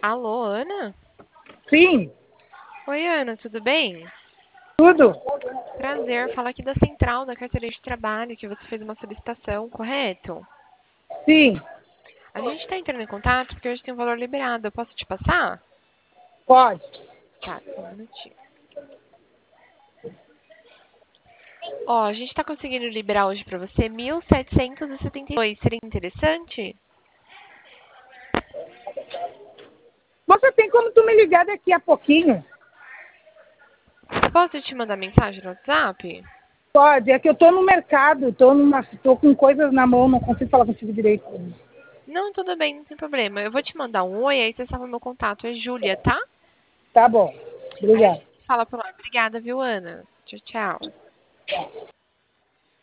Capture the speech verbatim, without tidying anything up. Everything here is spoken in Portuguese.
Alô, Ana? Sim, Oi, Ana, tudo bem? tudo. Prazer, falar aqui da Central da Carteira de Trabalho, que você fez uma solicitação, correto? Sim, A gente está entrando em contato porque hoje tem um valor liberado. Eu posso te passar? pode. Tá, só um minutinho. Ó, a gente está conseguindo liberar hoje para você mil setecentos e setenta e dois. Seria interessante? Você tem como tu me ligar daqui a pouquinho? Posso te mandar mensagem no WhatsApp? Pode, é que eu tô no mercado, tô, numa, tô com coisas na mão, não consigo falar contigo direito. Não, tudo bem, não tem problema. Eu vou te mandar um oi, aí você salva meu contato. É Júlia, tá? Tá bom, Aí a obrigado. gente fala por lá. Obrigada, viu, Ana? Tchau, tchau.